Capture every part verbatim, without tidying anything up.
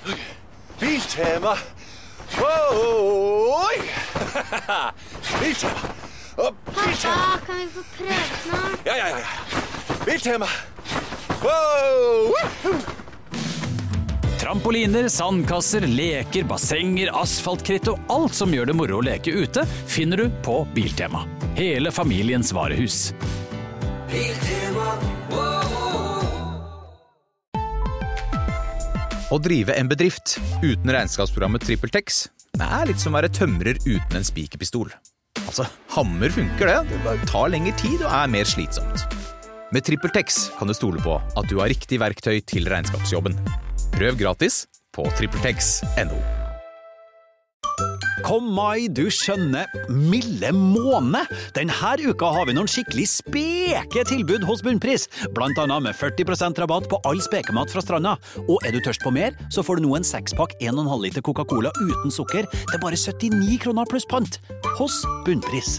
Biltema. Oi! Biltema. Og Pappa, kan vi få prøve snart? Ja, ja, ja. Biltema. Wow! Trampoliner, sandkasser, leker, bassenger, asfaltkritt og alt som gjør det moro å leke ute, finner du på Biltema. Hele familiens varehus. Biltema. Å drive en bedrift uten regnskapsprogrammet TrippelTex er litt som å være tømrer uten en spikerpistol. Altså, hammer funker det, det bare tar lengre tid og er mer slitsomt. Med TrippelTex kan du stole på at du har riktig verktøy til regnskapsjobben. Prøv gratis på trippeltex punktum no. Kom mai, du skjønner, milde måne. Denne uka har vi noen skikkelig speke tilbud hos Bunnpris, blant annet med førti prosent rabatt på all spekemat fra stranda. Og er du tørst på mer, så får du nå en sekspakk en komma fem liter Coca-Cola uten sukker til bare syttini kroner pluss pant hos Bunnpris.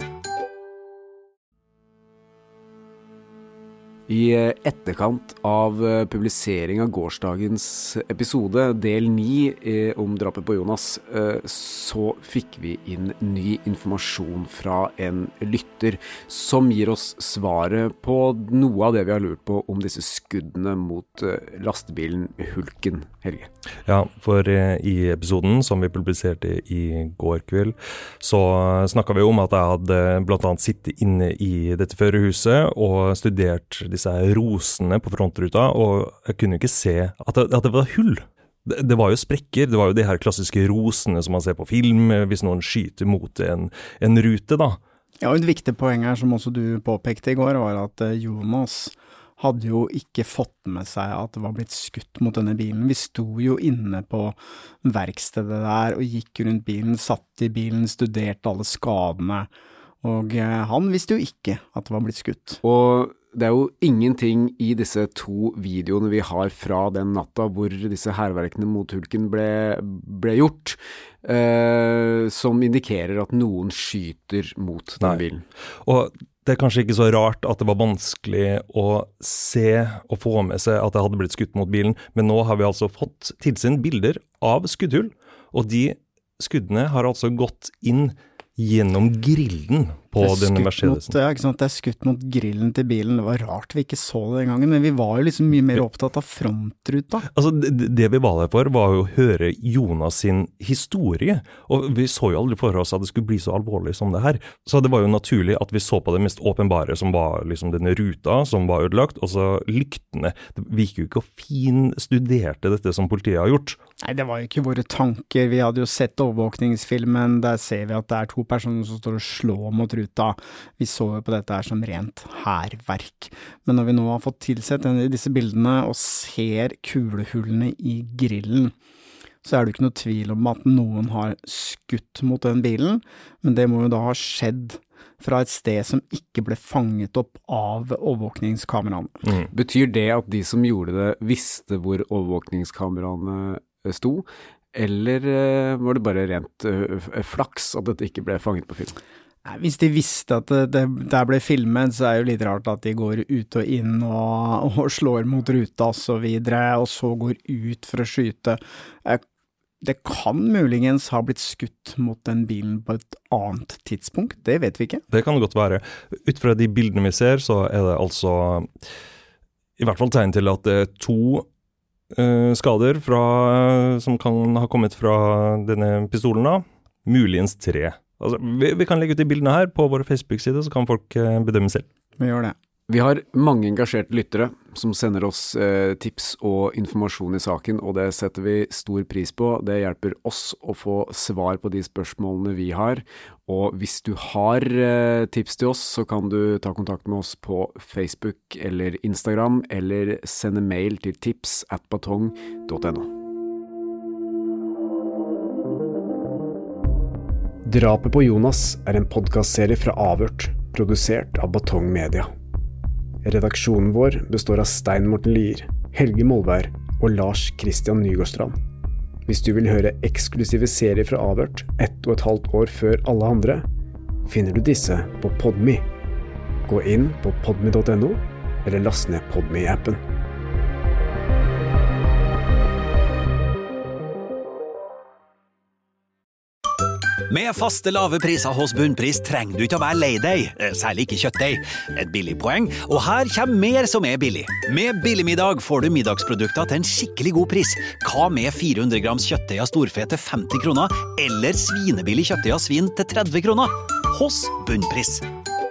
I etterkant av publisering av gårsdagens episode, del ni om drapet på Jonas, så fikk vi inn ny informasjon fra en lytter som gir oss svaret på noe av det vi har lurt på om disse skuddene mot lastebilen Hulken, Helge. Ja, for i episoden som vi publiserte i går kveld, så snakket vi om at jeg hadde blant annet sittet inne i dette førerhuset og studert disse rosene på frontruta, og jeg kunne ikke se at det, at det var hull. Det, det var jo sprekker, det var jo de her klassiske rosene som man ser på film hvis noen skyter mot en, en rute da. Ja, og et viktig poeng her som også du påpekte i går var at Jonas hadde jo ikke fått med seg at det var blitt skutt mot denne bilen. Vi sto jo inne på verkstedet der og gikk rundt bilen, satt i bilen, studerte alle skadene, og han visste jo ikke at det var blitt skutt. Og det er jo ingenting i disse to videoene vi har fra den natta hvor disse herverkene mot Hulken ble, ble gjort, eh, som indikerer at noen skyter mot den bilen. Og det er kanskje ikke så rart at det var vanskelig å se og få med seg at det hadde blitt skutt mot bilen, men nå har vi altså fått tilsendt bilder av skuddhull, og de skuddene har altså gått inn gjennom grillen på denne Mercedesen. Mot, ja, ikke sant? Det er skutt mot grillen til bilen. Det var rart vi ikke så det den gangen, men vi var jo liksom mye mer opptatt av frontruta. Altså, det, det vi var der for var jo å høre Jonas sin historie, og vi så jo aldri for oss at det skulle bli så alvorlig som det her. Så det var jo naturlig at vi så på det mest åpenbare, som var liksom denne ruta som var ødelagt, og så lyktene. Vi gikk jo ikke og finstuderte dette som politiet har gjort. Nei, det var jo ikke våre tanker. Vi hadde jo sett overvåkningsfilmen, der ser vi at det er to personer som står og slår mot ruta. Vi så jo på dette her som rent hærverk. Men når vi nå har fått tilsett disse bildene og ser kulehullene i grillen, så er det ikke noe tvil om at noen har skutt mot den bilen, men det må jo da ha skjedd fra et sted som ikke ble fanget opp av overvåkningskameraene. Mm. Betyr det at de som gjorde det visste hvor overvåkningskameraene sto, eller var det bare rent flaks at dette ikke ble fanget på film? Hvis de visste at det, det der ble filmet, så er det jo litt rart at de går ut og inn og, og slår mot ruta og så videre, og så går ut for å skyte. Det kan muligens ha blitt skutt mot den bilen på et annet tidspunkt, det vet vi ikke. Det kan det godt være. Ut fra de bildene vi ser, så er det altså i hvert fall tegn til at det er to uh, skader fra, som kan ha kommet fra denne pistolen da, muligens tre. Altså, vi, vi kan legge ut de bildene her på våre Facebook-side, så kan folk uh, bedømme selv. Vi gjør det. Vi har mange engasjerte lyttere som sender oss eh, tips og informasjon i saken, og det setter vi stor pris på. Det hjelper oss å få svar på de spørsmålene vi har, og hvis du har eh, tips til oss, så kan du ta kontakt med oss på Facebook eller Instagram, eller sende mail til tips at batong punktum no. Drapet på Jonas er en podcastserie fra Avhørt, produsert av Batong Media. Redaksjonen vår består av Stein Morten Lier, Helge Molvær og Lars Christian Nygårdstrand. Hvis du vil høre eksklusive serier fra Avhørt ett og et halvt år før alle andre, finner du disse på Podme. Gå inn på podme punktum no eller last ned Podme-appen. Med faste lave priser hos Bunnpris trenger du ikke å være lei deg, særlig ikke kjøttdeig. Et billig poeng, og her kommer mer som er billig. Med billigmiddag får du middagsprodukter til en skikkelig god pris. Hva med fire hundre grams kjøttdeig av storfe til femti kroner, eller svinebillig kjøttdeig av svin til tretti kroner? Hos Bunnpris.